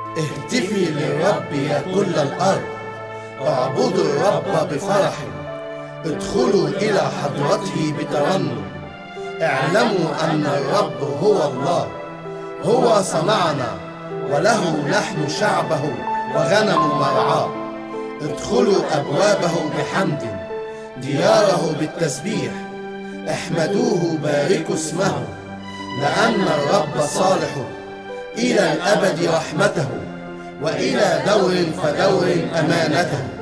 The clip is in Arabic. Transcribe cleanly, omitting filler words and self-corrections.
اهتفي للرب يا كل الأرض، اعبدوا الرب بفرح، ادخلوا إلى حضرته بترنم. اعلموا أن الرب هو الله، هو صنعنا وله نحن شعبه وغنم مرعاه. ادخلوا أبوابه بحمد، دياره بالتسبيح. احمدوه باركوا اسمه، لأن الرب صالح، إلى الأبد رحمته، وإلى دور فدور أمانته.